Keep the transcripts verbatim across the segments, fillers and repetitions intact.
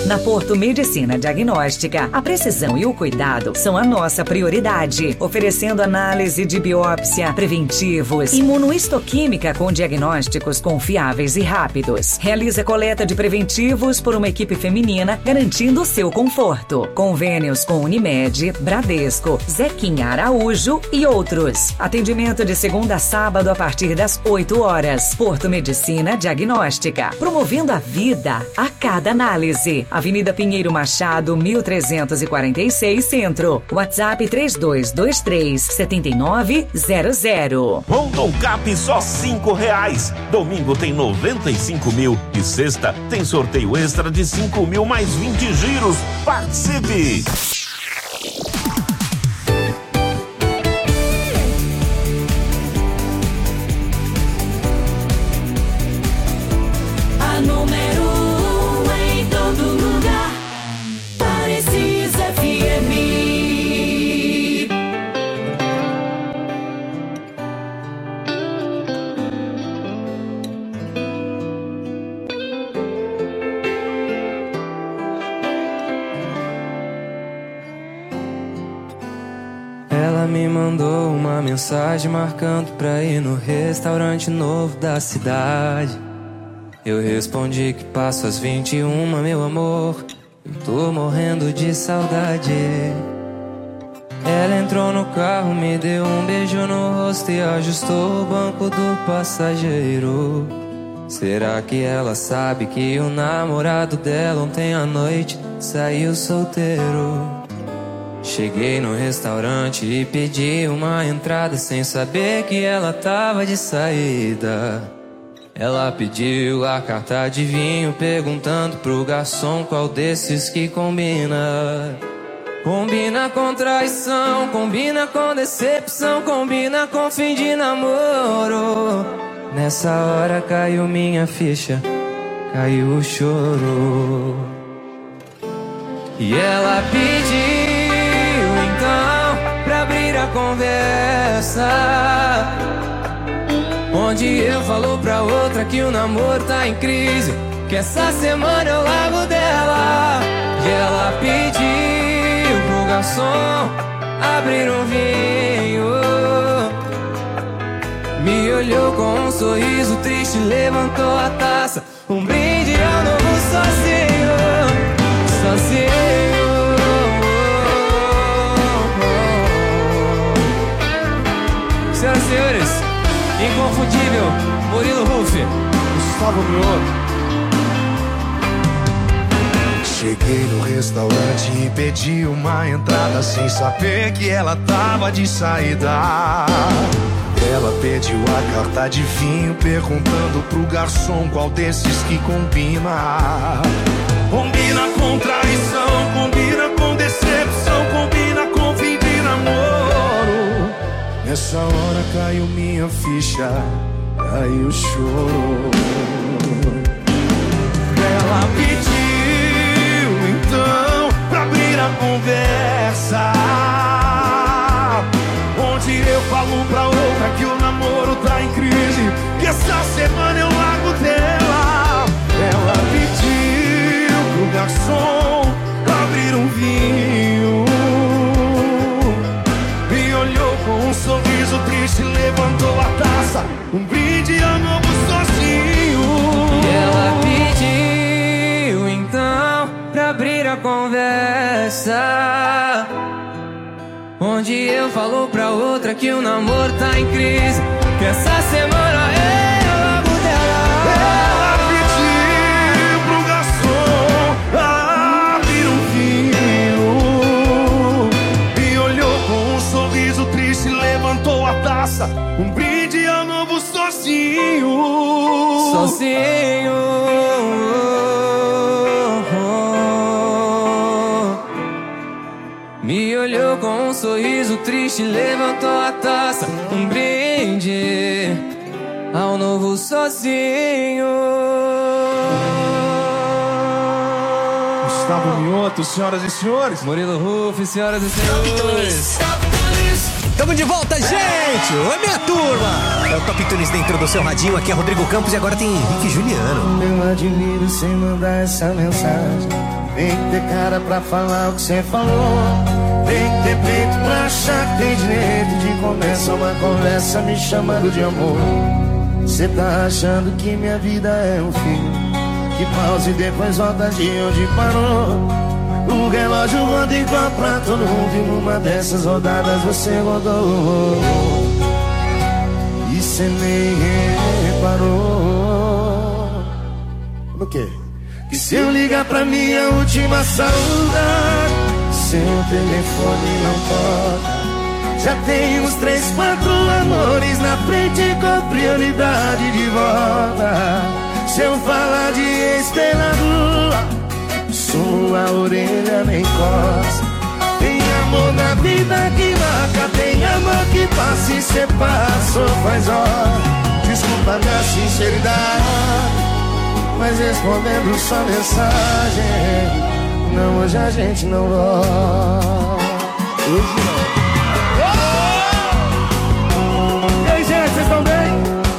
Na Porto Medicina Diagnóstica, a precisão e o cuidado são a nossa prioridade, oferecendo análise de biópsia, preventivos, imunohistoquímica com diagnósticos confiáveis e rápidos. Realiza coleta de preventivos por uma equipe feminina, garantindo o seu conforto. Convênios com Unimed, Bradesco, Zequinha Araújo e outros. Atendimento de segunda a sábado a partir das oito horas. Porto Medicina Diagnóstica, promovendo a vida a cada análise. Avenida Pinheiro Machado, mil trezentos e quarenta e seis, Centro. WhatsApp três dois dois três, sete nove zero zero. Rondon Cap só cinco reais. Domingo tem noventa e cinco mil e sexta tem sorteio extra de cinco mil mais vinte giros. Participe! A número um em todo lugar. Parecis F M. Ela me mandou uma mensagem marcando pra ir no restaurante novo da cidade. Eu respondi que passo às vinte e uma, meu amor, eu tô morrendo de saudade. Ela entrou no carro, me deu um beijo no rosto e ajustou o banco do passageiro. Será que ela sabe que o namorado dela ontem à noite saiu solteiro? Cheguei no restaurante e pedi uma entrada sem saber que ela tava de saída. Ela pediu a carta de vinho, perguntando pro garçom qual desses que combina. Combina com traição, combina com decepção, combina com fim de namoro. Nessa hora caiu minha ficha, caiu o choro. E ela pediu então pra abrir a conversa, onde eu falo pra outra que o namoro tá em crise, que essa semana eu largo dela. E ela pediu pro garçom abrir um vinho, me olhou com um sorriso triste, levantou a taça, um brinde ao novo sozinho, sozinho. Senhoras e senhores, inconfundível Murilo Huff, Gustavo Mioto. Cheguei no restaurante e pedi uma entrada sem saber que ela tava de saída. Ela pediu a carta de vinho, perguntando pro garçom qual desses que combina. Combina com traição, combina com decepção, combina com fim de namoro. Nessa hora caiu minha ficha, caiu o choro. Ela pediu então pra abrir a conversa, onde eu falo pra outra que o namoro tá em crise, que essa semana eu largo dela. Ela pediu pro garçom abrir um vinho, me olhou com um sorriso triste, levantou a taça, um brinde ao novo sozinho. E ela pediu então pra abrir a conversa, onde eu falo pra outra que o namoro tá em crise, que essa semana eu largo dela. Ela pediu pro garçom abrir um vinho, me olhou com um sorriso triste, levantou a taça, um brinde ao novo sozinho. Sozinho. Me olhou com um sorriso triste, levantou a taça, um brinde ao novo sozinho. Gustavo Mioto, senhoras e senhores. Murilo Huff, senhoras e senhores. Tamo de volta, gente! Oi, minha turma! É o Top Tunes dentro do seu radinho, aqui é Rodrigo Campos e agora tem Henrique Juliano. Eu admiro sem mandar essa mensagem. Tem que ter cara pra falar o que cê falou. Tem que ter peito pra achar que tem direito de começar uma conversa me chamando de amor. Cê tá achando que minha vida é um fim, que pausa e depois volta de onde parou. O relógio roda igual pra todo mundo, e numa dessas rodadas você rodou. E cê nem reparou. O quê? Que se eu ligar pra minha última saudade, seu telefone não toca. Já tem uns três, quatro amores na frente com prioridade de volta. Se eu falar de ex pela rua, sua orelha nem coça. Tem amor na vida que marca, tem amor que passa e cê passou faz hora. Desculpa minha sinceridade, mas respondendo sua mensagem, não, hoje a gente não volta. Hoje não. E aí, gente, vocês estão bem?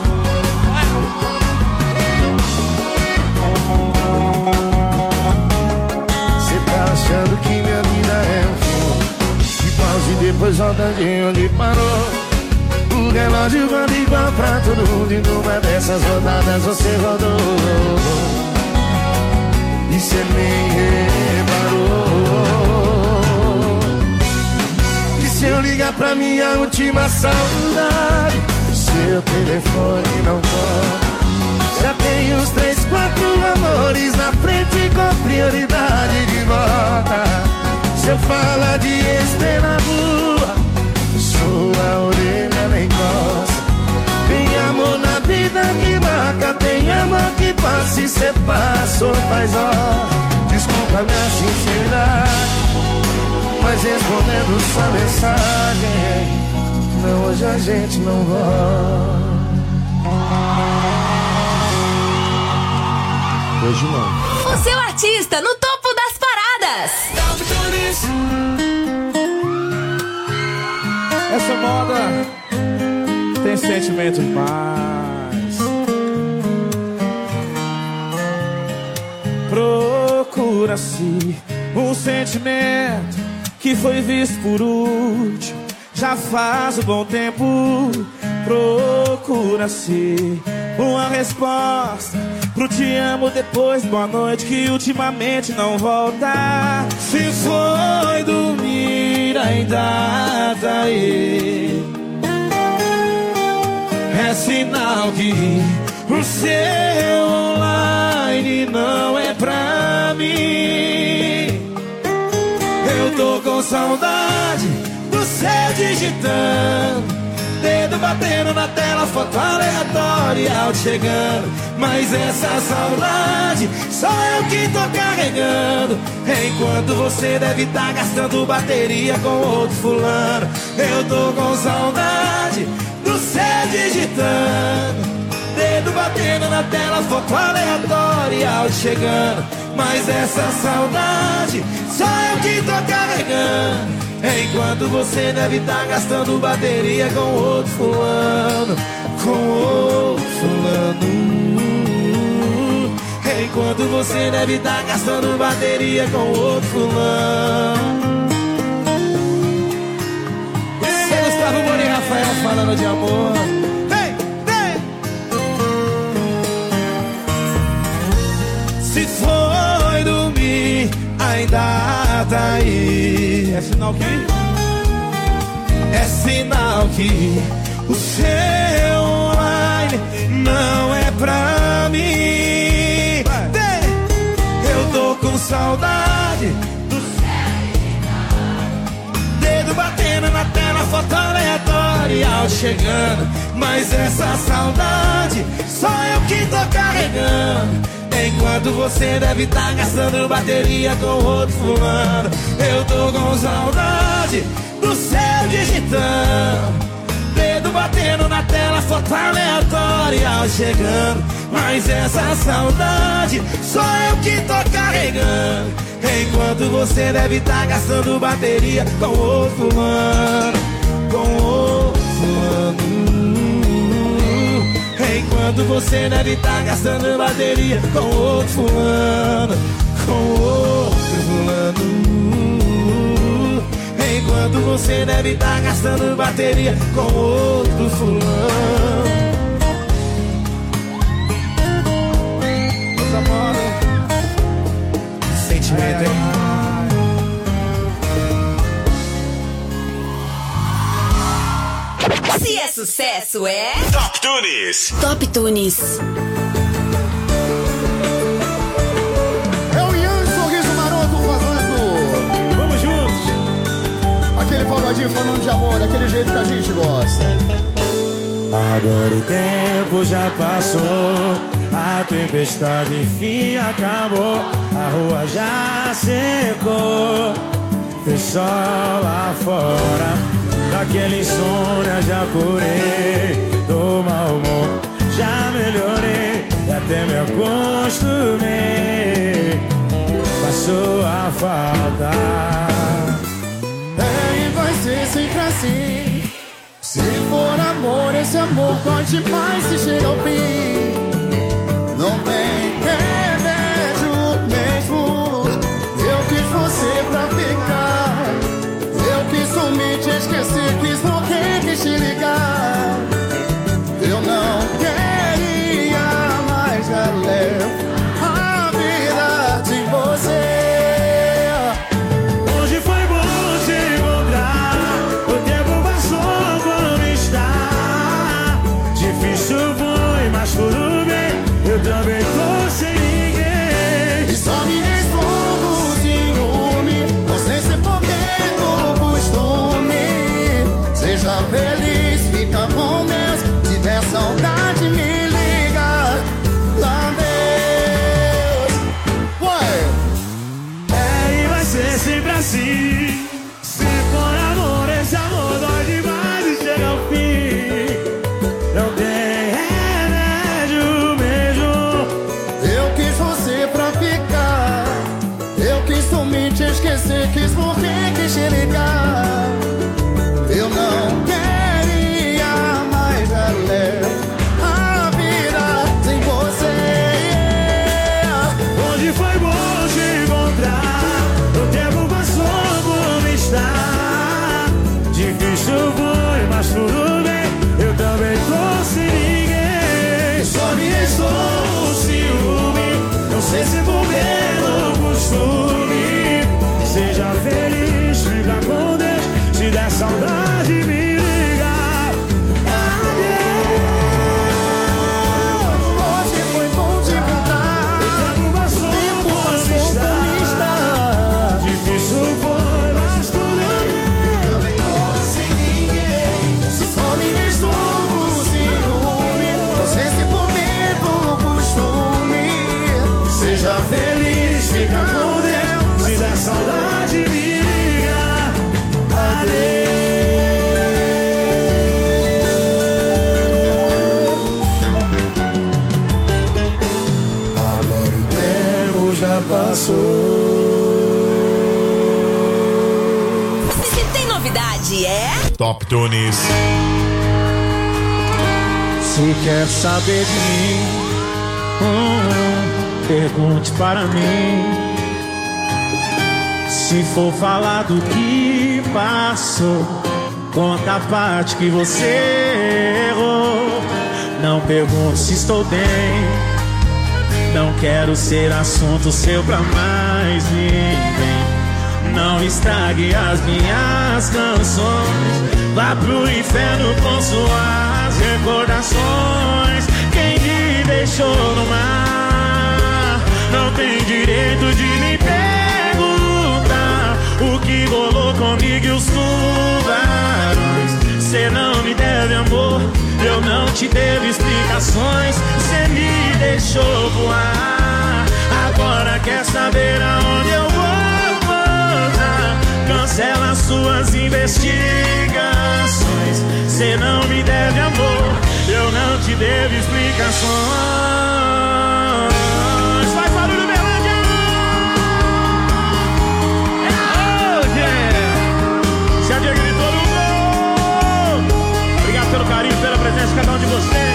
Cê tá achando que minha vida é um filme, que pausa e depois volta de onde parou. O relógio roda igual pra todo mundo, e numa dessas rodadas você rodou. E cê nem reparou. E se eu ligar pra minha última saudade, seu telefone não toca. Já tem uns três, quatro amores na frente com prioridade de volta. Se eu falar de ex pela rua, sua orelha nem coça. Tem amor na vida que marca, tem amor que passa e cê passou faz hora. Desculpa minha sinceridade, mas respondendo sua mensagem, não, hoje a gente não volta. Hoje não. O seu artista no topo das paradas. Essa moda tem sentimento demais. Procura-se um sentimento que foi visto por último, já faz um bom tempo. Procura-se uma resposta pro te amo depois boa noite, que ultimamente não volta. Se foi dormir ainda tá aí, é sinal que o seu online não é pra mim. Eu tô com saudade do seu digitando, dedo batendo na tela, foto aleatória, áudio chegando. Mas essa saudade só eu que tô carregando, enquanto você deve tá gastando bateria com outro fulano. Eu tô com saudade do céu digitando, dedo batendo na tela, foto aleatória, áudio chegando. Mas essa saudade só eu que tô carregando, enquanto você deve estar gastando bateria com outro fulano. Com outro fulano. Enquanto você deve estar gastando bateria com outro fulano. Esse Gustavo Moura e Rafael falando de amor. Hey, hey. Se foi dormir, ainda tá aí. É sinal que? É sinal que o seu online não é pra mim. Eu tô com saudade do céu, dedo batendo na tela, foto aleatória, áudio chegando. Mas essa saudade só eu que tô carregando, enquanto você deve tá gastando bateria com outro fulano. Eu tô com saudade do céu digitando, dedo batendo na tela, foto aleatória, áudio chegando. Mas essa saudade só eu que tô carregando, enquanto você deve estar gastando bateria com outro fulano. Com outro fulano. Enquanto você deve estar gastando bateria com outro fulano. Com outro Você deve estar gastando bateria com outro fulano. Essa moda, sentimento, hein? Se é sucesso, é Top Tunes. Top Tunes. É o Ian Sorriso Maroto fazendo. Vamos juntos. Aquele pagodinho falando de amor, daquele jeito que a gente gosta. Agora o tempo já passou, a tempestade enfim acabou, a rua já secou, tem sol lá fora, daquele insônia já curei, do mau humor já melhorei, e até me acostumei, passou a falta. É, e vai ser sempre assim. Se for amor, esse amor pode mais se chega ao fim. Não tem remédio mesmo. Eu quis você pra ficar. Eu quis sumir, te esquecer, quis morrer, quis te ligar. Eu não queria mais galera a vida de você. Hoje foi bom te encontrar, o tempo passou como está. Difícil foi, mas tudo bem, eu também tô sem ninguém. E só me respondo o ciúme, você se foguei no costume. Seja feliz, fica com Deus, se der saudade me liga. Lá Deus. Ué. É, e vai ser sempre assim. Se for amor, esse amor dói demais e chega ao fim. Não tem remédio mesmo. Eu quis você pra ficar. Eu quis sumir, te esquecer, quis morrer, quis te ligar. Eu não queria mais galera a vida sem você. Hoje foi bom te encontrar, o tempo passou como está. Difícil foi, mas tudo bem, eu também tô sem ninguém. Só me restou o ciúme, não sei se vou ver no costume. Seja feliz, fica com Deus, se der saudade me liga. Adeus. Hoje foi bom te encontrar. O tempo passou como está. Difícil foi, mas tudo bem. Se só me restou o ciúme, você se for do costume. Seja feliz, fica com Deus, se der saudade me liga. Agora o tempo já passou. Se tem novidade, é Top Tunes. Se quer saber de mim, hum, pergunte para mim. Se for falar do que passou, conta a parte que você errou. Não pergunte se estou bem, não quero ser assunto seu pra mais ninguém. Não estrague as minhas canções, vá pro inferno com suas recordações. Quem me deixou no mar não tem direito de me perguntar o que rolou comigo e os tubarões. Cê não me deve amor, eu não te devo explicações. Cê me deixou voar, agora quer saber aonde eu vou voltar. Cancela suas investigações. Cê não me deve amor, eu não te devo explicações. Faz barulho, Berlândia! É hoje! Se a dia gritou no gol! Obrigado pelo carinho, pela presença de cada um de vocês.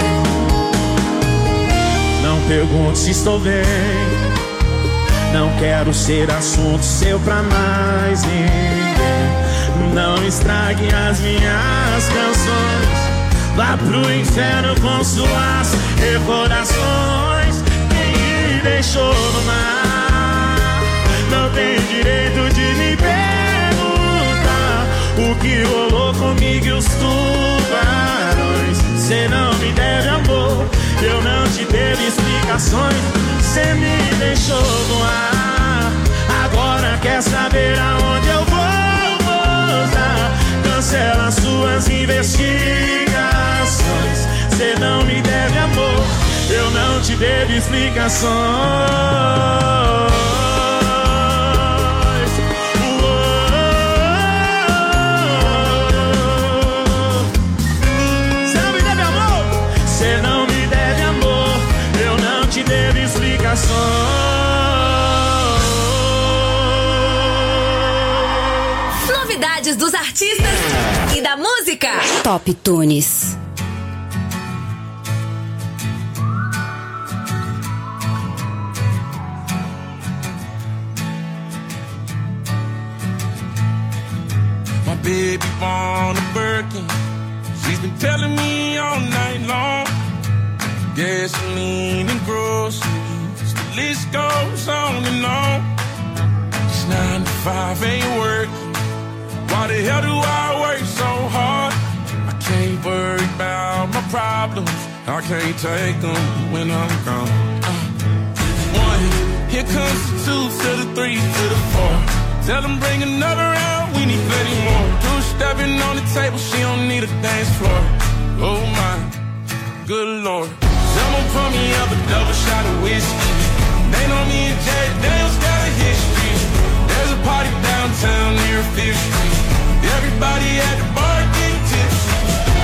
Não pergunte se estou bem, não quero ser assunto seu pra mais ninguém. Não estrague as minhas canções. Vá pro inferno com suas recordações. Quem me deixou no mar não tem direito de me perguntar o que rolou comigo e os tubarões. Cê não me deve amor, eu não te devo explicações. Cê me deixou no ar, agora quer saber aonde eu vou pousar. Cancela suas investigações. Cê não me deve amor, eu não te devo explicações. Cê não me deve amor, cê não me deve amor, eu não te devo explicações. Novidades dos artistas e da música. Top Tunes. My baby born a Birkin. She's been telling me all night long. Gasoline and groceries, the list goes on and on. It's nine to five, ain't work. Why the hell do I work so hard? I can't worry about my problems, I can't take them when I'm gone. uh. One, here comes the two to the three to the four. Tell them bring another round, we need plenty more. Two stepping on the table, she don't need a dance floor. Oh my, good lord. Someone pour me up a double shot of whiskey. They know me and Jack Daniels got a history. There's a party downtown near Fifth Street. Everybody at the bar getting tipsy.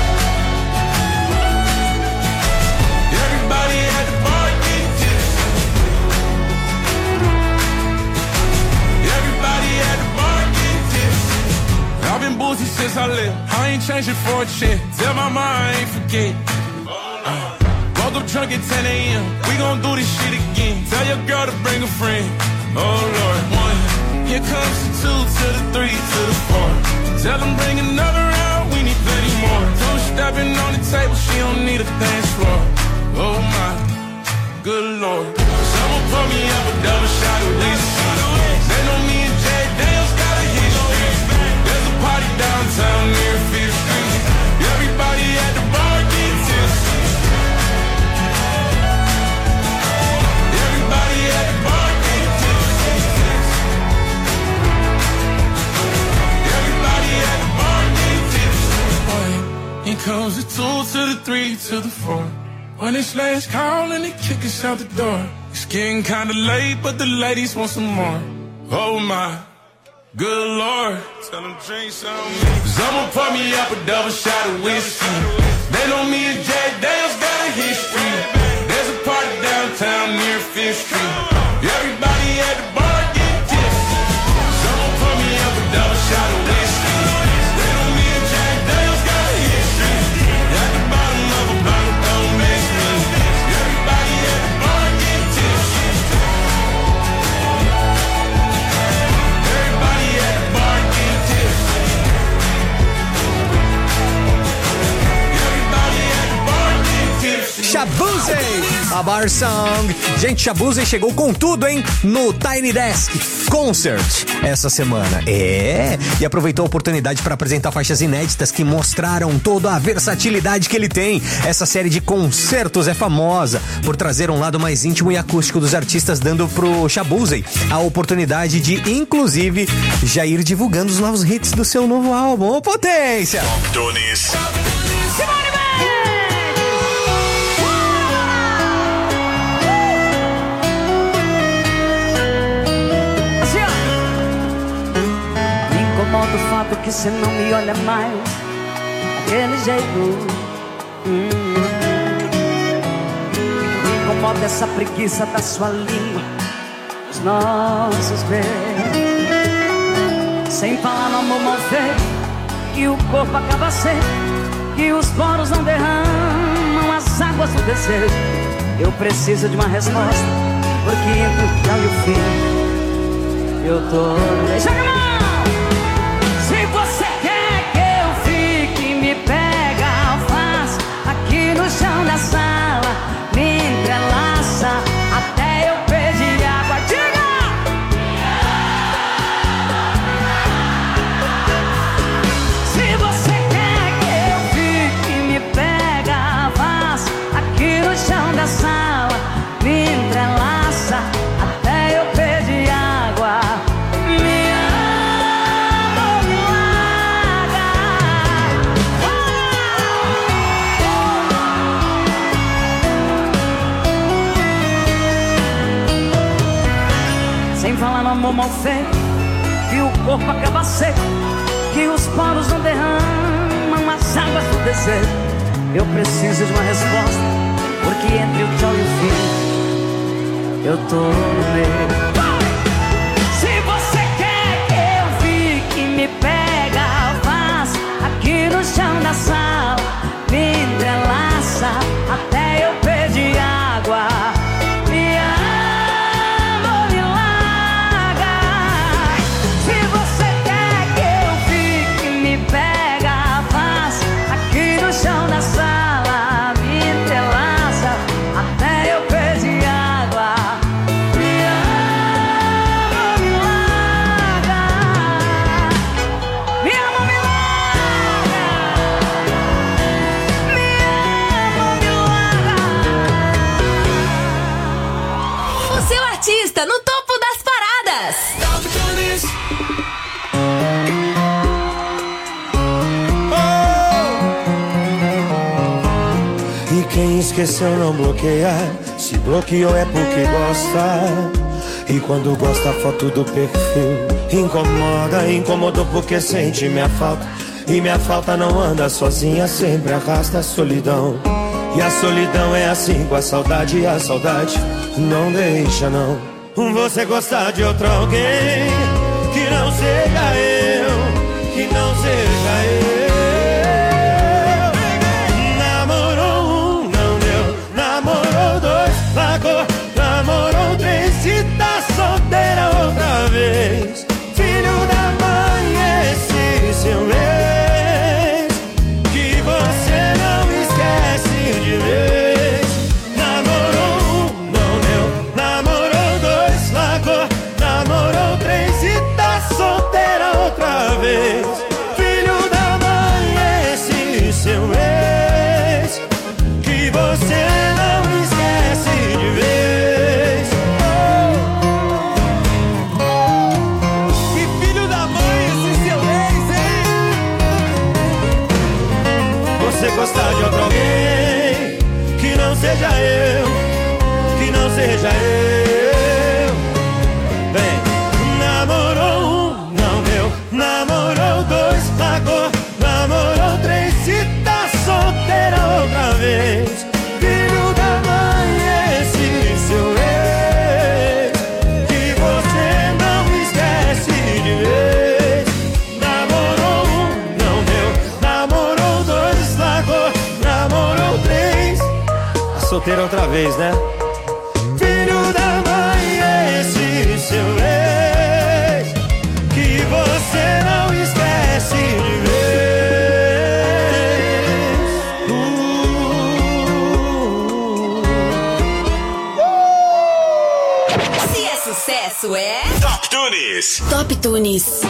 Everybody at the bar getting tipsy. Everybody at the bar getting tipsy. I've been boozy since I left, I ain't changing for a check. Tell my mom I ain't forget. uh, Woke up drunk at ten a.m. We gon' do this shit again. Tell your girl to bring a friend. Oh Lord. One, here comes the two to the three to the four. Tell them bring another round, we need plenty more. Two stepping on the table, she don't need a dance floor. Oh my, good lord. Someone pour me up a double shot of whiskey. They know me and Jack Daniels got a history. There's a party downtown near Fifth Street. Everybody at the bar get tipsy. Everybody at the bar get tipsy. Everybody at the bar get tipsy. Boy, here comes the two to the three to the four. When it's last call and they kick us out the door. It's getting kinda late, but the ladies want some more. Oh my, good lord. Tell them drink some. Someone pour me up a double shot of whiskey. They know me and Jack Daniels got a history. There's a party downtown near Fifth Street. Everybody at the bar get tipsy. Someone pour me up a double shot of whiskey. They know me and Jack Daniels got a history. At the bottom of a bottle, don't mess me. Everybody at the bar get tipsy. Everybody at the bar get tipsy. Everybody at the bar get tipsy. Shaboozey, a Bar Song. Gente, Shaboozey chegou com tudo, hein? No Tiny Desk Concert essa semana. É, e aproveitou a oportunidade para apresentar faixas inéditas que mostraram toda a versatilidade que ele tem. Essa série de concertos é famosa por trazer um lado mais íntimo e acústico dos artistas, dando pro Shaboozey a oportunidade de, inclusive, já ir divulgando os novos hits do seu novo álbum. Ô, potência! Tunes. Do fato que cê não me olha mais daquele jeito. hum. Me incomoda essa preguiça da sua língua, os nossos beijos. Sem falar no amor mal feito, que o corpo acaba seco, que os poros não derramam as águas do desejo. Eu preciso de uma resposta, porque entre o final e o fim eu tô... Joga a mão! Se você amor mal feito, que o corpo acaba seco, que os poros não derramam as águas do desejo. Eu preciso de uma resposta, porque entre o tchau e o fim eu tô no meio. Se você quer que eu fique, me pega, faz aqui no chão da sala, me entrelaça até eu pedir água. Me ama, me larga. Se você quer que eu fique, me pega, faz aqui no chão da sala, me entrelaça até eu pedir água. Me ama, me larga. Me ama, me larga. Me ama, me larga. O seu artista no topo das paradas. E quem esqueceu não bloqueia, se bloqueou é porque gosta. E quando gosta a foto do perfil incomoda, incomodou porque sente minha falta. E minha falta não anda sozinha, sempre arrasta a solidão. E a solidão é assim com a saudade, e a saudade não deixa não. Você gostar de outro alguém, que não seja eu, que não seja eu. Namorou um, não deu, namorou dois, largou, namorou três, se tá solteira outra vez. Filho da mãe, esse seu ex, que você não esquece de vez. Namorou um, não deu, namorou dois, largou, namorou três, se tá solteira outra vez. Filho da mãe, esse seu ex, que você não esquece de vez. Que filho da mãe, esse seu ex, hein? Você gostar de outro alguém, que não seja eu, que não seja eu. Vem, namorou um, não deu, namorou dois, largou, namorou três, se tá solteira outra vez. Filho da mãe, esse seu ex, que você não esquece de vez. Namorou um, não deu, namorou dois, largou, namorou três, tá solteira outra vez, né? Filho da mãe, esse seu ex, que você não esquece de vez. Se é sucesso, é Top Tunes. Top Tunes.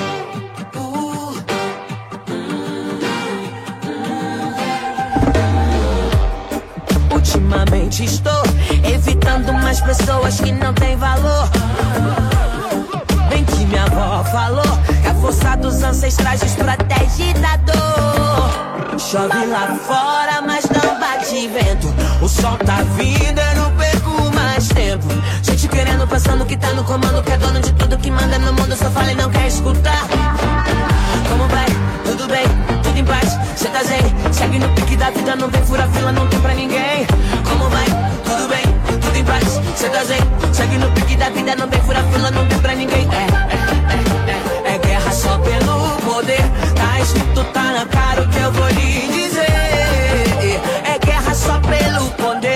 Ultimamente estou evitando mais pessoas que não têm valor. Bem que minha avó falou que a força dos ancestrais nos protege da dor. Chove lá fora, mas não bate vento. O sol tá vindo, eu não perco mais tempo. Gente querendo, pensando que tá no comando, que é dono de tudo que manda no mundo, só fala e não quer escutar. Como vai? Tudo bem? Tudo em paz? Cê tá zen? Segue no pique da vida, não vem fura fila, não tem pra ninguém. Como vai? Tudo bem? Tudo em paz? Cê tá zen? Segue no pique da vida, não vem fura fila, não tem pra ninguém. É, é, é, é, é guerra só pelo poder. Tá escrito, tá na cara o que eu vou lhe dizer. É guerra só pelo poder.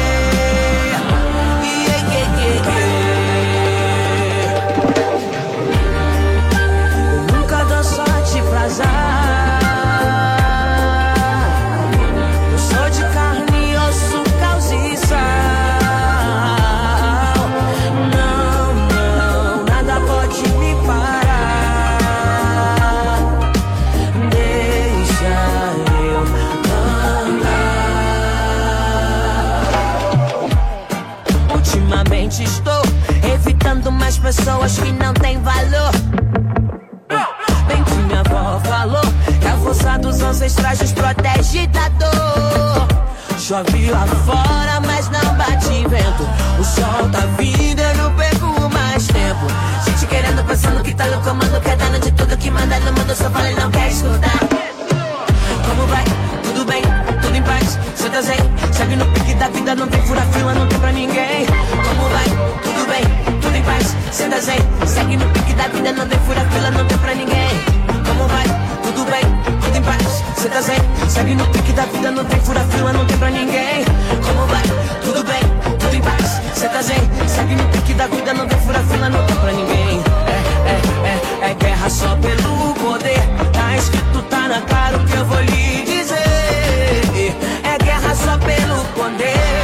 Yeah, yeah, yeah, yeah. Eu nunca dou sorte pra azar. Estou evitando mais pessoas que não têm valor. Bem que minha avó falou que a força dos ancestrais nos protege da dor. Chove lá fora, mas não bate vento. O sol tá vindo, eu não perco mais tempo. Gente querendo, pensando que tá no comando, quer dando de tudo que manda no mundo, só fala e não quer escutar. Como vai? Tudo bem? Tudo em paz? Cê tá zen? Segue no pique da vida, não tem fura fila, não tem pra ninguém. Como vai? Tudo bem? Tudo em paz? Cê tá zen? Segue no pique da vida, não tem fura fila, não tem pra ninguém. Como vai? Tudo bem? Tudo em paz? Cê tá zen? Segue no pique da vida, não tem fura fila, não tem pra ninguém. Como vai? Tudo bem? Tudo em paz? Cê tá zen? Segue no pique da vida, não tem fura fila, não tem pra ninguém. É, é, é, é guerra só pelo poder. Tá escrito, tá na cara o que eu vou lhe dizer. É guerra só pelo poder.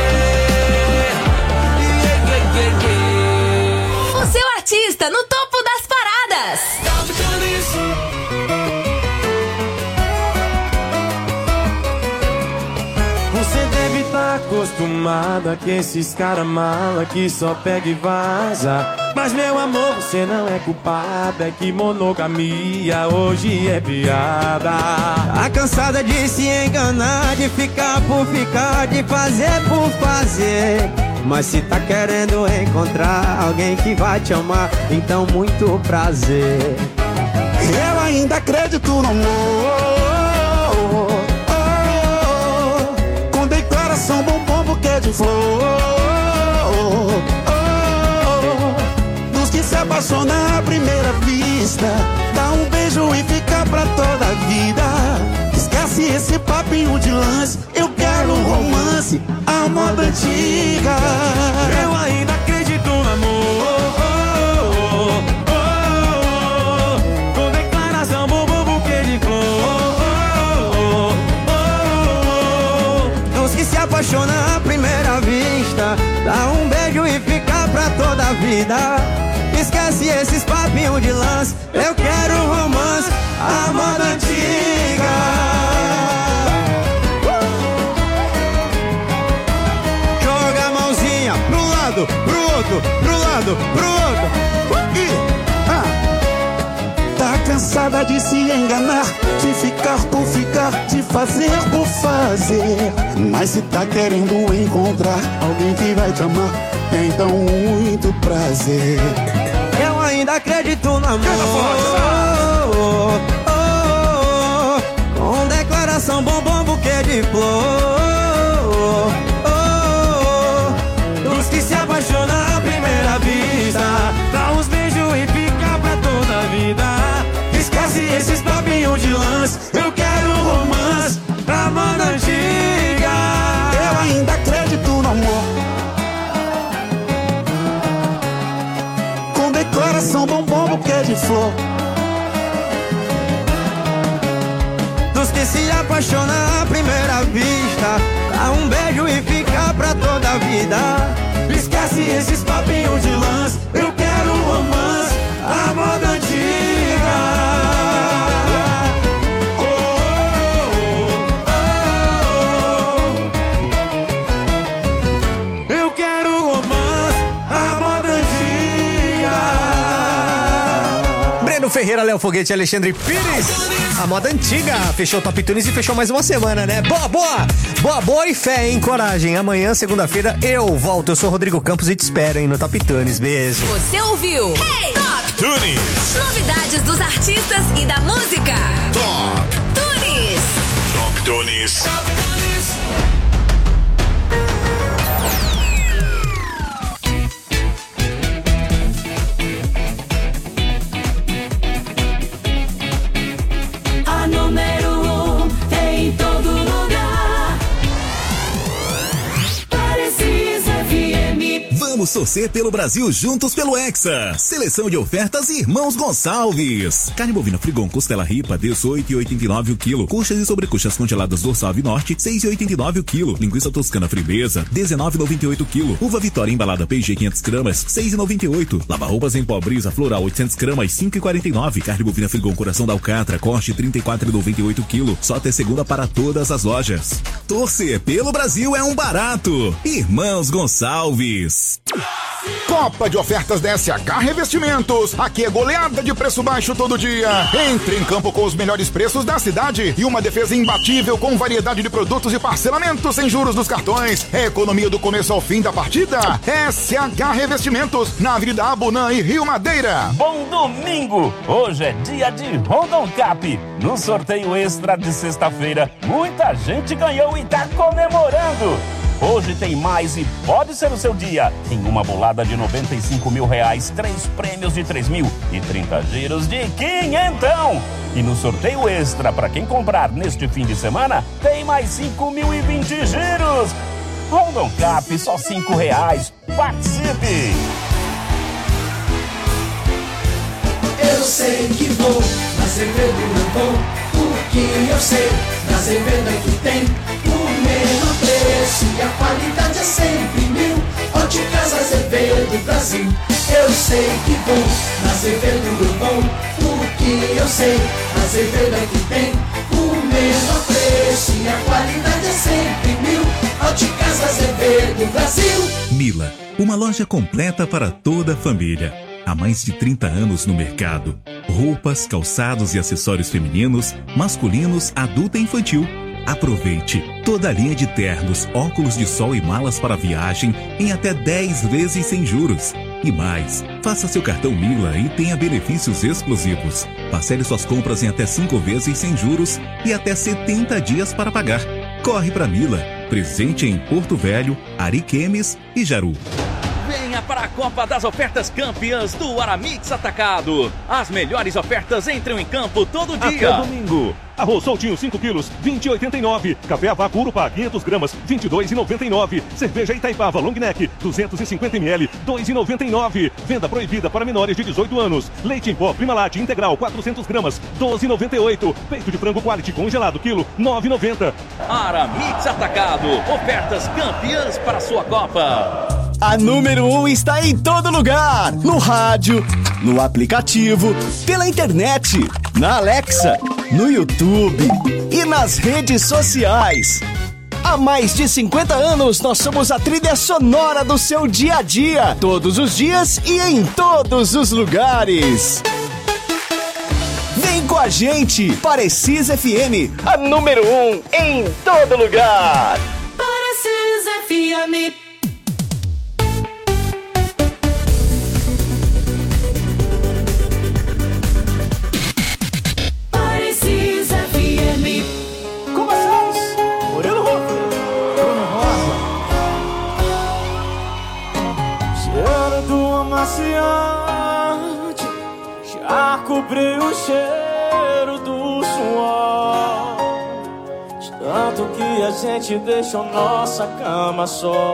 Yeah, yeah, yeah, yeah. O seu artista no topo das paradas. Você deve estar acostumada que esses cara mala que só pega e vaza. Mas meu amor, você não é culpada, é que monogamia hoje é piada. Tá cansada de se enganar, de ficar por ficar, de fazer por fazer. Mas se tá querendo encontrar alguém que vai te amar, então muito prazer. Eu ainda acredito no amor, com declaração, bombom, buquê de flor. Que se apaixona à primeira vista, dá um beijo e fica pra toda a vida. Esquece esse papinho de lance, eu quero um romance, a moda antiga. Eu ainda acredito no amor, oh, oh, oh, com declaração, bobo, buquê de flor. Oh, oh, oh, os que se apaixonam à primeira vista, dá um beijo e fica pra toda a vida. Esquece esses papinhos de lance, eu quero romance, a moda antiga. uh! Joga a mãozinha pro lado, pro outro, pro lado, pro outro. uh! E, ah, tá cansada de se enganar, de ficar por ficar, de fazer por fazer. Mas se tá querendo encontrar alguém que vai te amar, então muito prazer. Eu ainda acredito no amor, oh, oh, oh, com declaração, bombom, buquê de flor. oh, oh, Dos que se apaixonam à primeira vista, dá uns beijos e fica pra toda a vida. Esquece esses papinhos de lance, eu quero romance, a moda antiga. Eu ainda acredito no amor, coração, bombom, buquê de flor. Dos que se apaixonam à primeira vista, dá um beijo e fica pra toda a vida. Esquece esses papinhos de lance, eu quero romance, a moda antiga. Oh, oh, oh, oh. Eu quero romance, a moda antiga. Ferreira, Léo Foguete e Alexandre Pires. A moda antiga. Fechou o Top Tunes e fechou mais uma semana, né? Boa, boa! Boa, boa e fé, hein? Coragem. Amanhã, segunda-feira, eu volto. Eu sou Rodrigo Campos e te espero, hein? No Top Tunes. Beijo. Você ouviu? Hey! Top Tunes. Novidades dos artistas e da música. Top Tunes. Top Tunes. Top Tunes. Vamos torcer pelo Brasil juntos pelo Hexa. Seleção de ofertas Irmãos Gonçalves. Carne bovina Frigon costela ripa dezoito reais e oitenta e nove centavos o quilo. Coxas e sobrecoxas congeladas Dorsal Ave Norte seis reais e oitenta e nove centavos o quilo. Linguiça toscana Frimeza dezenove reais e noventa e oito centavos o quilo. Uva Vitória embalada P G quinhentas gramas seis reais e noventa e oito centavos. Lava roupas em pó Brisa Floral oitocentas gramas cinco reais e quarenta e nove centavos. Carne bovina Frigon Coração da Alcatra corte trinta e quatro reais e noventa e oito centavos o quilo. Só até segunda para todas as lojas. Torcer pelo Brasil é um barato. Irmãos Gonçalves. Copa de ofertas da S H Revestimentos. Aqui é goleada de preço baixo todo dia. Entre em campo com os melhores preços da cidade e uma defesa imbatível com variedade de produtos e parcelamento sem juros dos cartões. É economia do começo ao fim da partida. S H Revestimentos, na Avenida Abunã e Rio Madeira. Bom domingo! Hoje é dia de Rondon Cap. No sorteio extra de sexta-feira, muita gente ganhou e tá comemorando. Hoje tem mais e pode ser o seu dia. Tem uma bolada de noventa e cinco mil reais, três prêmios de três mil e trinta giros de quinhentão. E no sorteio extra, para quem comprar neste fim de semana, tem mais cinco mil e vinte giros. Rondon Cap, só cinco reais. Participe! Eu sei que vou, na Azevedo eu vou, porque eu sei, na Azevedo é que tem o menor preço e a qualidade é sempre mil. Óticas Azevedo Brasil. Eu sei que vou, na Azevedo eu vou, porque eu sei, na Azevedo é que tem o menor preço e a qualidade é sempre mil. Óticas Azevedo Brasil. Mila, uma loja completa para toda a família. Há mais de trinta anos no mercado. Roupas, calçados e acessórios femininos, masculinos, adulto e infantil. Aproveite toda a linha de ternos, óculos de sol e malas para viagem em até dez vezes sem juros. E mais, faça seu cartão Mila e tenha benefícios exclusivos. Parcele suas compras em até cinco vezes sem juros e até setenta dias para pagar. Corre para Mila, presente em Porto Velho, Ariquemes e Jaru. Venha para a Copa das Ofertas Campeãs do Aramix Atacado. As melhores ofertas entram em campo todo dia. Até domingo. Arroz soltinho cinco quilos, vinte e oitenta e nove. Café Avá Urupá quinhentas gramas, vinte e dois e noventa e nove. Cerveja Itaipava Long Neck, duzentos e cinquenta mililitros, dois e noventa e nove. Venda proibida para menores de dezoito anos. Leite em pó Primalate integral quatrocentas gramas, doze e noventa e oito. Peito de frango Quality congelado quilo, nove e noventa. Aramix Atacado. Ofertas campeãs para a sua Copa. A número um está em todo lugar. No rádio, no aplicativo, pela internet, na Alexa, no YouTube e nas redes sociais. Há mais de cinquenta anos, nós somos a trilha sonora do seu dia a dia. Todos os dias e em todos os lugares. Vem com a gente, Parecis F M, a número um em todo lugar. Parecis F M. Amaciante, já cobriu o cheiro do suor, de tanto que a gente deixou nossa cama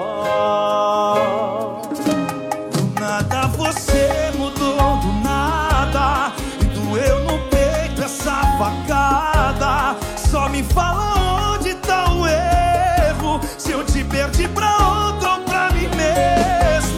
só. Do nada você mudou, do nada, e doeu no peito essa facada. Só me fala onde tá o erro, se eu te perdi pra outro ou pra mim mesmo.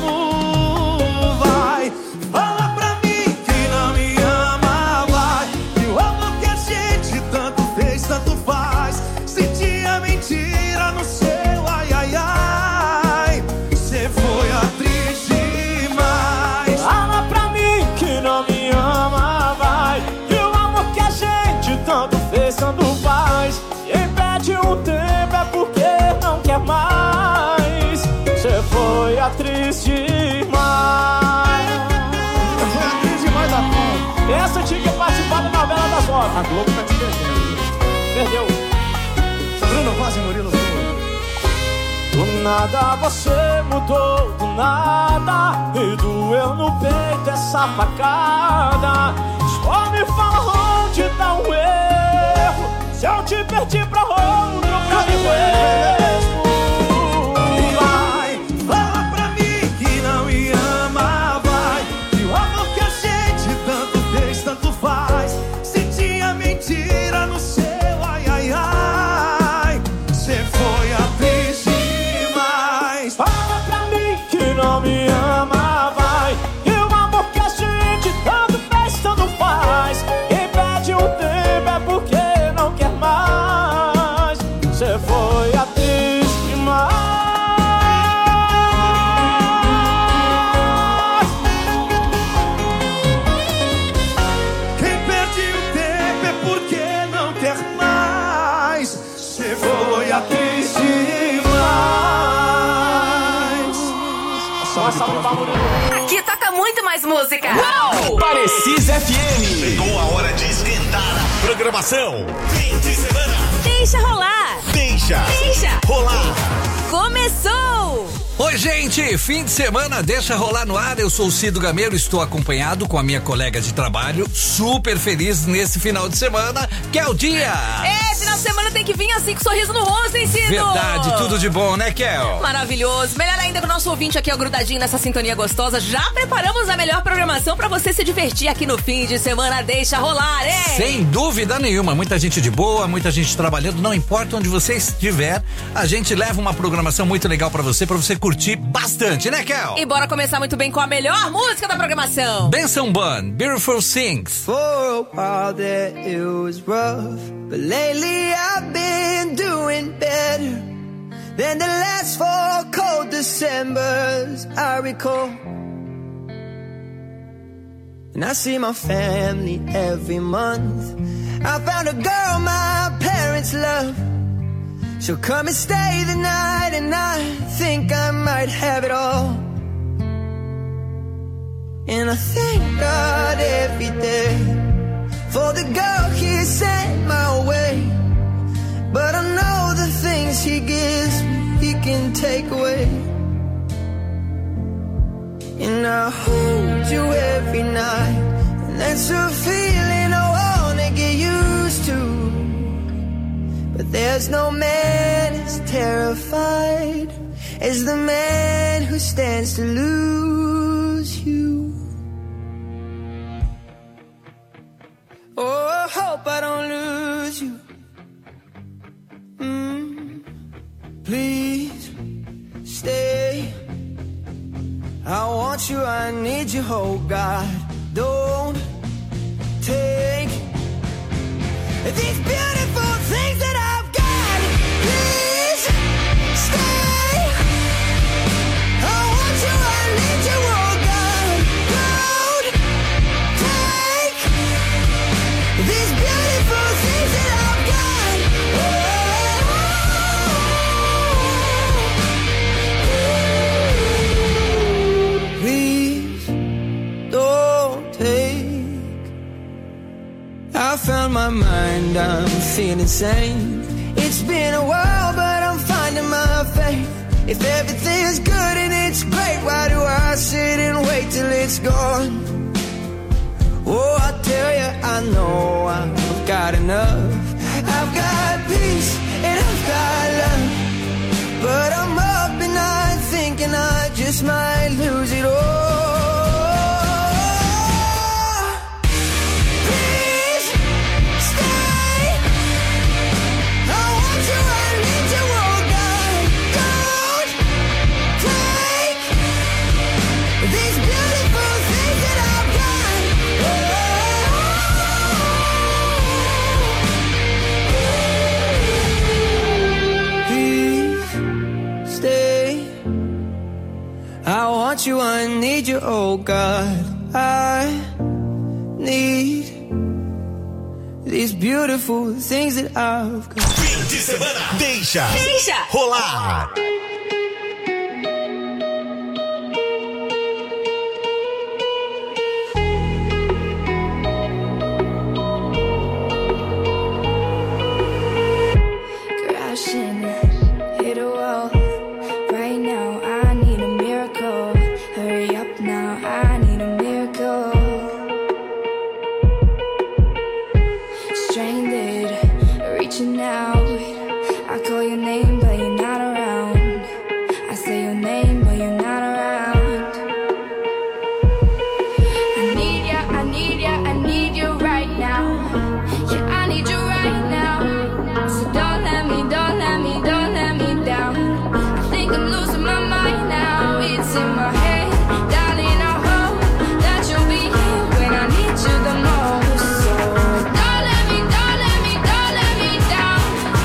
Foi atriz demais. Foi atriz demais da conta. Essa tinha que participar da novela das nove. A Globo tá te perdendo. Perdeu. Bruno Vaz e Murilo Sul. Do nada você mudou, do nada, e doeu no peito essa facada. Só me fala onde tá o erro, se eu te perdi pra outro, pra mim mesmo. Mais Aqui toca muito mais música. Uou! Parecisa F M. Chegou a hora de esquentar a programação. Fim de semana. Deixa rolar. Deixa. Deixa rolar. Começou! Oi, gente! Fim de semana, deixa rolar no ar. Eu sou o Cido Gameiro, estou acompanhado com a minha colega de trabalho, super feliz nesse final de semana, que é o dia! É, final de semana tem que vir assim com sorriso no rosto, hein, Cido? Verdade, tudo de bom, né, Kel? Maravilhoso. Melhor ainda que o nosso ouvinte aqui, ó, grudadinho nessa sintonia gostosa. Já preparamos a melhor programação pra você se divertir aqui no fim de semana. Deixa rolar, hein? Sem dúvida nenhuma. Muita gente de boa, muita gente trabalhando. Não importa onde você estiver, a gente leva uma programação muito legal pra você, pra você curtir bastante, né, Kel? E bora começar muito bem com a melhor música da programação. Benson Boone, Beautiful Things. For a while there it was rough, but lately I've been doing better than the last four cold Decembers I recall. And I see my family every month. I found a girl my parents love. She'll come and stay the night, and I think I might have it all. And I thank God every day for the girl He sent my way. But I know the things He gives me, He can take away. And I hold you every night, and that's a feeling I wanna get used to. But there's no man as terrified as the man who stands to lose you. Oh, I hope I don't lose you. Mm, please stay. I want you, I need you, oh God. Don't take these beautiful things that I've got. Please stay. I want you, I need you, oh God. Don't take these beautiful things that I've got. Oh. Please don't take. I found my mind, I'm feeling sane. It's been a while, but I'm finding my faith. If everything's good and it's great, why do I sit and wait till it's gone? Oh, I tell you, I know I've got enough. I've got peace and I've got love. But I'm up and I'm thinking I just might lose it all. I want you, I need you, oh God. I need these beautiful things that I've got. Fim de semana, deixa, deixa rolar. Crashing, hit a wall. Right now, I need a miracle. Hurry up now, I need a miracle. Stranded, reaching out. I call your name, but you're not around. I say your name, but you're not around. I need ya, I need ya, I need you right now. Yeah, I need you right now. So don't let me, don't let me, don't let me down. I think I'm losing my mind now. It's in my head, darling. I hope that you'll be here when I need you the most. So don't let me, don't let me, don't let me down.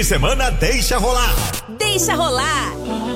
semana Deixa Rolar. Deixa rolar.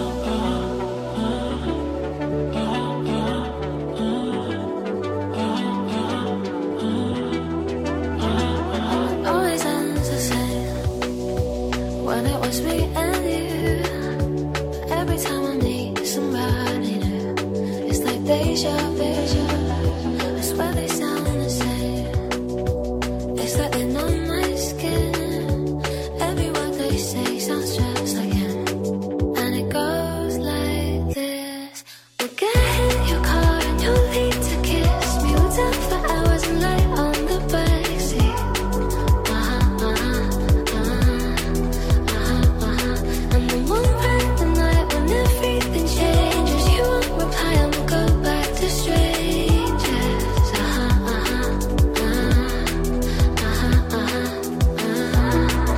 Always ends the same when it was me and you. Every time I meet somebody new, it's like deja vu. I swear they sound the same. It's like they know my skin. Every word they say sounds just like him. And it goes like this. We'll get in your car and you'll need to kiss me. We'll talk for hours and lay on the backseat. Uh-huh, uh-huh, uh-huh, uh-huh, uh-huh. And then one bright night when everything changes, you won't reply and we'll go back to strangers. Uh-huh, uh-huh, uh-huh, uh-huh,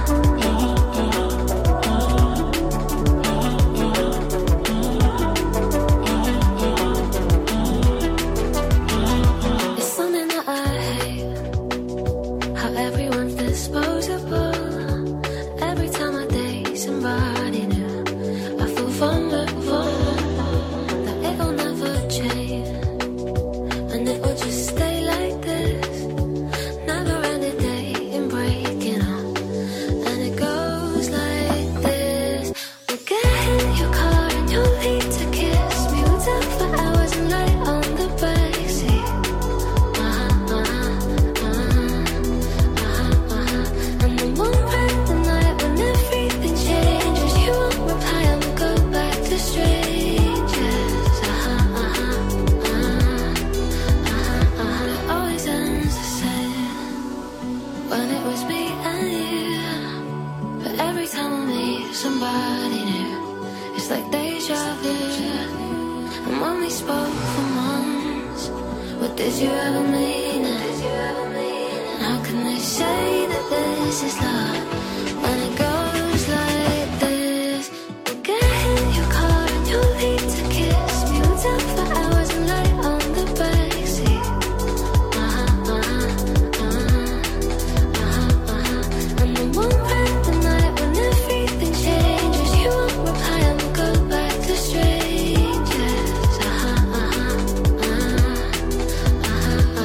uh-huh. It's something that I hate, how everyone's disposable. Every time I date somebody new, I feel vulnerable, that it'll never change, and it will just stay like this. Never ending dating, breaking up, and it goes like this. We'll get in your car and you'll need to kiss me. We'll talk for hours and lay on the backseat. Uh-huh, uh-huh, uh-huh, uh-huh. And then one bright night when everything changes, you won't reply and we'll go back to strangers. Uh-huh, uh-huh, uh-huh, uh-huh. It always ends the same when it was me and you. But every time I meet somebody new, it's like deja vu. And when we spoke for months, what did you ever mean it? And how can they say that this is love when it goes like this? We'll get in your car and you'll need to kiss me. We'll talk for hours and lay on the backseat. Uh-huh, uh-huh, uh-huh, uh-huh, uh-huh. And then one bright night when everything changes, you won't reply and we'll go back to strangers. Uh-huh, uh-huh, uh-huh,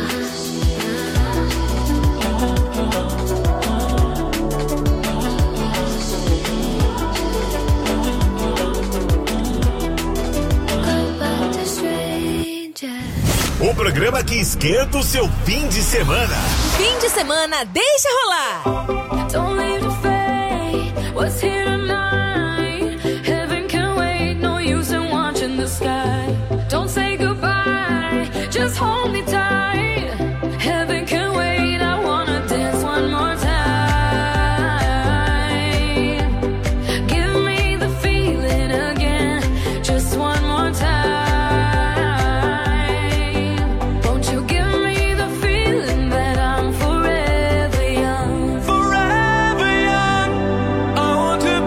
go back to strangers. O programa que esquenta o seu fim de semana. Fim de semana Deixa rolar. Don't leave the fate, what's here tonight? Heaven can wait, no use in watching the sky. Don't say goodbye, just hold me tight. Heaven can wait, I wanna dance one more time. Give me the feeling again, just one more time. Won't you give me the feeling that I'm forever young? Forever young, I want to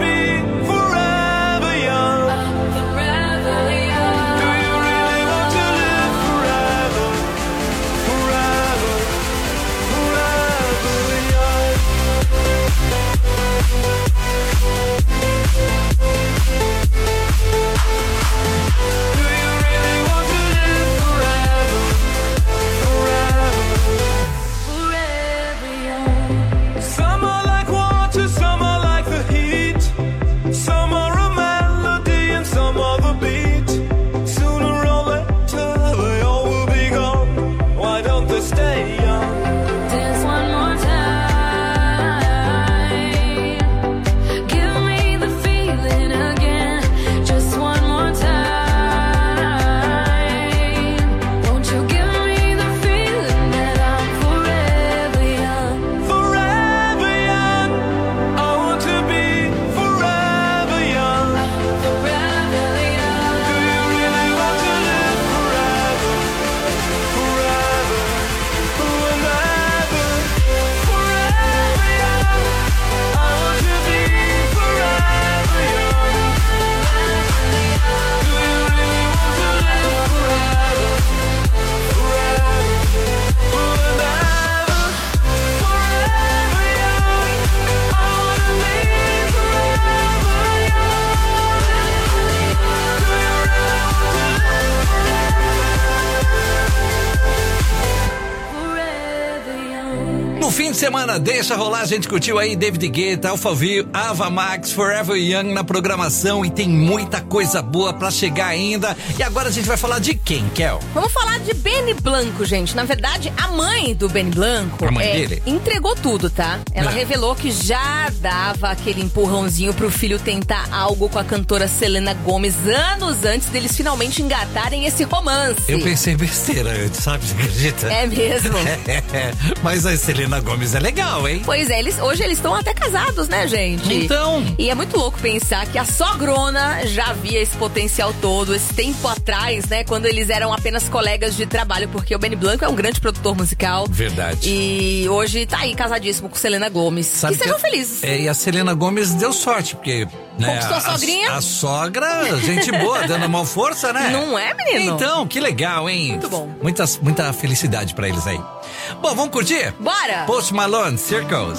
fim de semana, deixa rolar, a gente curtiu aí David Guetta, Alphaville, Ava Max, Forever Young na programação e tem muita coisa boa pra chegar ainda. E agora a gente vai falar de quem, Kel? Vamos falar de Benny Blanco, gente. Na verdade, a mãe do Benny Blanco A mãe é, dele? entregou tudo, tá? Ela É. revelou que já dava aquele empurrãozinho pro filho tentar algo com a cantora Selena Gomez anos antes deles finalmente engatarem esse romance. Eu pensei besteira antes, sabe? Você acredita? É mesmo? É, mas a Selena Gomez é legal, hein? Pois é, eles, hoje eles estão até casados, né, gente? Então. E é muito louco pensar que a sogrona já via esse potencial todo, esse tempo atrás, né? Quando eles eram apenas colegas de trabalho, porque o Benny Blanco é um grande produtor musical. Verdade. E hoje tá aí casadíssimo com Selena Gomez. Sabe que sejam que- felizes. É, e a Selena Gomez deu sorte, porque... Né, Conquistou a sogrinha? A, sogra, gente boa, dando a mão força, né? Não é, menino? Então, que legal, hein? Muito bom. Muitas, muita felicidade pra eles aí. Bom, vamos curtir? Bora! Post Malone, Circles.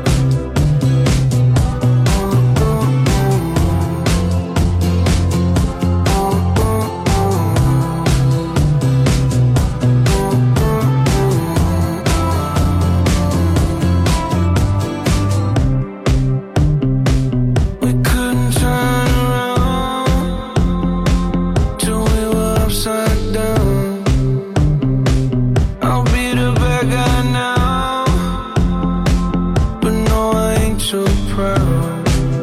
We couldn't turn around till we were upside down. I'll be the bad guy now, but no, I ain't too proud.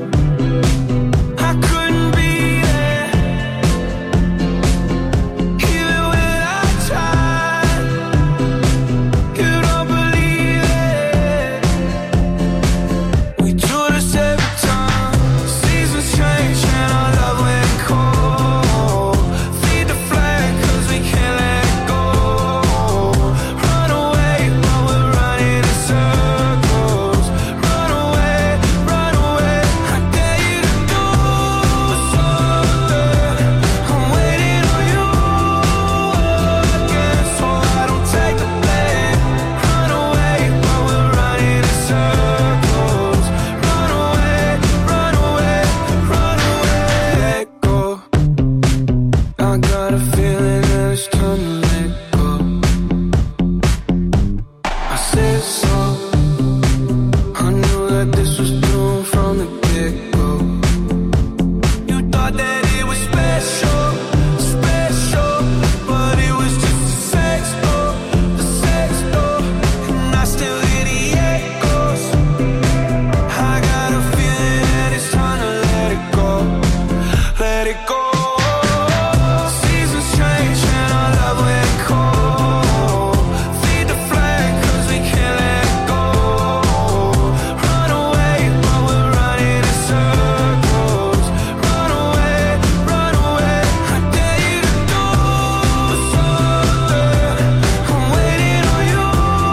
I couldn't be there, even when I tried. You don't believe it. We do this every time. Seasons change and our love went cold. Feed the flag 'cause we can't let it go. Run away while we're running in circles. Run away, run away. I dare you to do something. I'm waiting on you again, so I don't take the blame. Run away while we're running in circles. Run away, run away, run away. Let go. I got a feeling that it's time to let go. I said so. I knew that this was doomed from the get-go. You thought that it was special, special, but it was just a sex door, the sex door, and I still hear the echoes. I got a feeling that it's time to let it go, let it go. Seasons change and our love went cold. Feed the flag 'cause we can't let it go. Run away while we're running in circles. Run away, run away. I dare you to do something. I'm waiting on you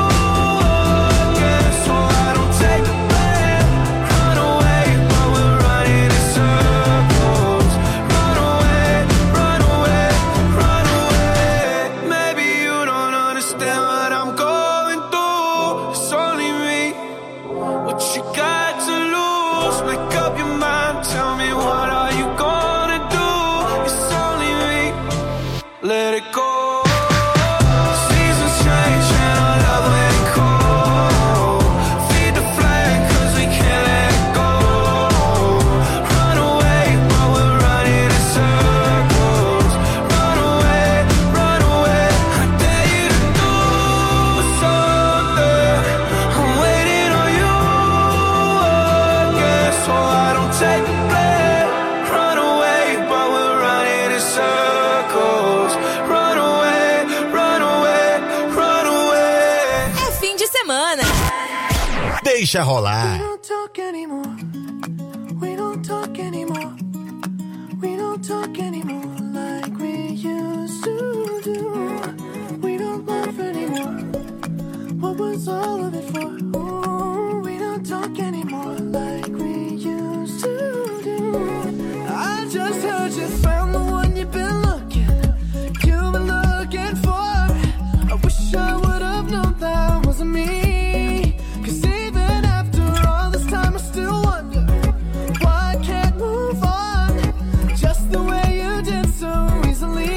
again, so I don't take the blame. Run away while we're running in circles. Run away, run away, run away. Maybe you don't understand what I'm going through. It's only me. What you got to lose? Make up your mind. Tell me, what are you gonna do? It's only me. Let it go. Seasons change and our love went cold. Feed the flag 'cause we can't let it go. Run away while we're running in circles. Run away, run away. I dare you to do something. I'm waiting on you again, so I don't take the blame. Run away while we're running in circles. Run away, run away, run away. É fim de semana. Deixa rolar. We don't talk anymore. We don't talk anymore. We don't talk anymore like we used to do. We don't laugh anymore. What was all of it for? Ooh, we don't talk anymore like we used to do. I just heard you found the one you've been looking, you've been looking for. I wish I would have known that wasn't me. 'Cause even after all this time, I still wonder why I can't move on just the way you did so easily.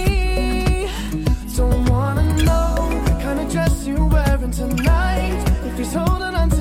Don't wanna know the kind of dress you're wearing tonight. If he's holding on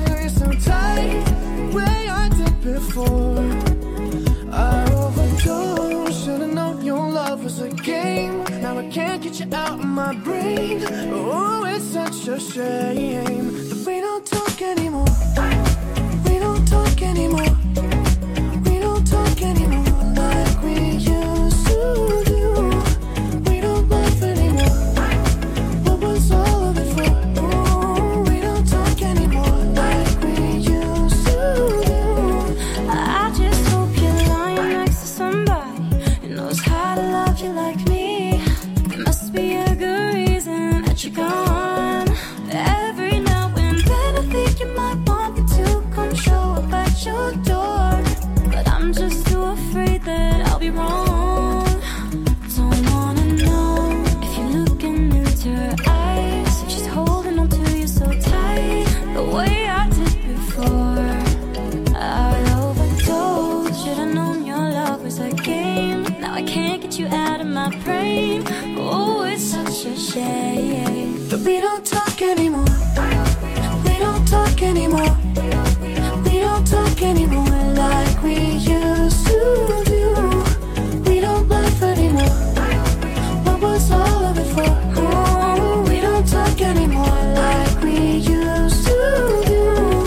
get you out of my brain. Oh, it's such a shame that we don't talk anymore. We don't talk anymore. We don't talk anymore like we used to do. We don't laugh anymore. What was all of it for? Oh, we don't talk anymore like we used to do. I just hope you're lying next to somebody who knows how to love you like me. There must be a good reason that you're gone. Every now and then I think you might want me to come show up at your door, but I'm just too afraid that I'll be wrong. Don't wanna know if you're looking into her eyes, if she's holding on to you so tight, the way I did before. I overdosed, should've known your love was a game. Now I can't get you out of my brain. Oh, it's such a shame that we don't talk anymore. We don't talk anymore. We don't talk anymore like we used to do. We don't laugh anymore. What was all of it for? Oh, we don't talk anymore like we used to do.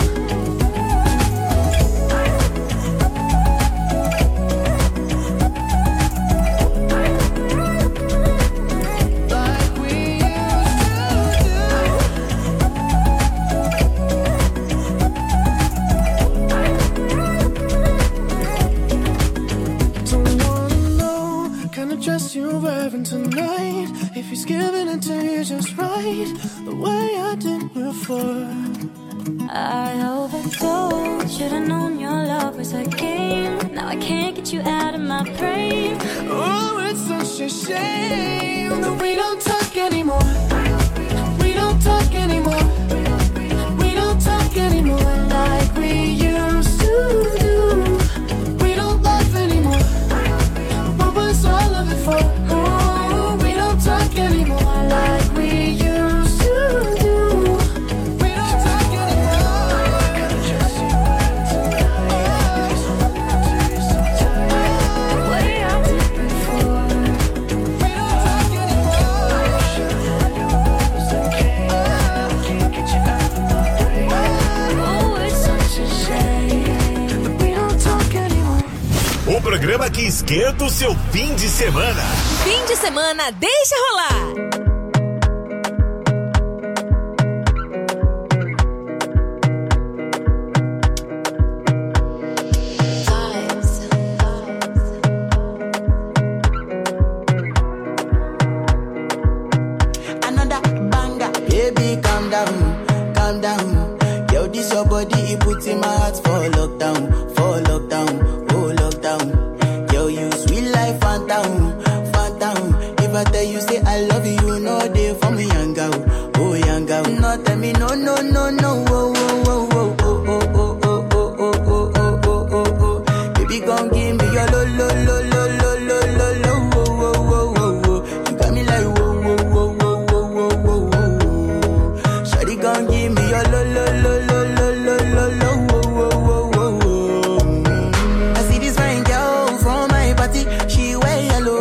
Dress you're wearing tonight, if he's giving it to you just right, the way I did before. I overdosed, should've known your love was a game. Now I can't get you out of my brain. Oh, it's such a shame that we don't talk anymore. We don't talk anymore. We don't talk anymore like we used to do. We don't laugh anymore. What was all of it for? Oh, we don't talk anymore like we used to do. We don't talk anymore. The way I did before. We don't talk anymore. Can't get you out of my brain. Oh, it's such a shame that we don't talk anymore. O programa que esquenta o seu fim de semana. Fim de semana, deixa rolar. Another banger, baby, calm down, calm down. Yo, this your body, it puts in my heart for lockdown, for lockdown, oh lockdown. Yo, you sweet life, phantom, phantom. If I tell you, say I love you, you know they for me, young girl, oh young girl. No, tell me, no, no, no, no, oh, oh, oh, oh, oh, oh, oh, oh, oh, oh, oh, oh, oh, oh. Baby, gon' give me your lo, lo, lo, lo, lo, lo, lo, lo, oh, oh, oh, oh, oh. You got me like, whoa, whoa, whoa, whoa, whoa, whoa, whoa, whoa. Shawty gon' give me your lo, lo, lo, lo, lo, lo, lo, lo, oh, oh, oh, oh, oh. I see this fine girl from my party, she wear yellow.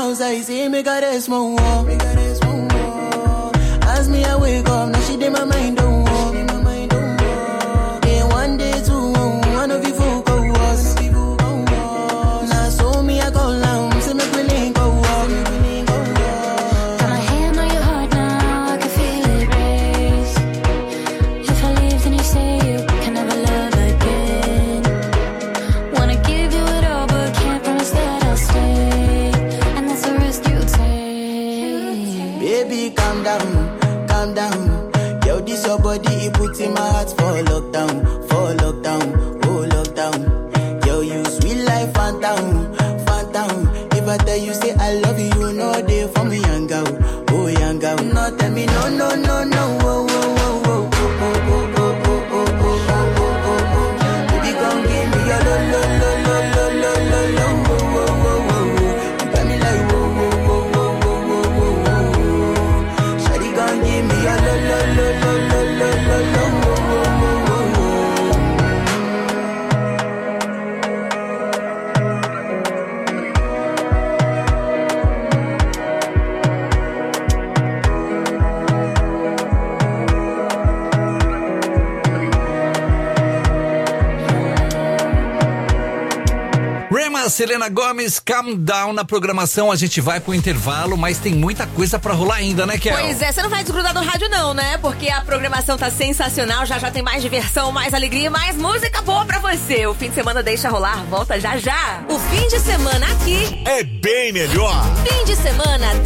outside, see me got a small wall. As me I wake up, now she did my mind don't walk. Then one day two, one of you folk go was. Now so me I go down, see me willing go walk. Got my hand on your heart now, I can feel it race. If I leave, then you say you can never love again. Wanna give you it all, but can't promise that I'll stay. And that's the risk you take. Baby, calm down, calm down. Yo, this your body, it puts in my heart for lockdown, for lockdown, oh lockdown. Yo, you sweet life, phantom, phantom. If I tell you say I love you, you know they for me, young girl, oh young girl. No, tell me no, no, no, no, oh, oh, oh, oh, oh, oh, oh, oh, oh, oh, oh, oh, oh. Baby, come give me your lo, lo, lo, lo, lo, lo, lo, lo, oh, oh, oh, oh, oh. You got me like whoa, whoa, whoa, whoa, whoa, whoa, whoa, whoa. Shawty, come give me your lo, lo, lo, lo, lo, lo, lo, lo, oh, oh, oh, oh, oh. Rema, Selena Gomez, Calm Down na programação. A gente vai pro intervalo, mas tem muita coisa pra rolar ainda, né, Kel? Pois é, você não vai desgrudar do rádio não, né? Porque a programação tá sensacional, já já tem mais diversão, mais alegria, mais música boa pra você. O fim de semana deixa rolar, volta já já. O fim de semana aqui é bem melhor. Fim de semana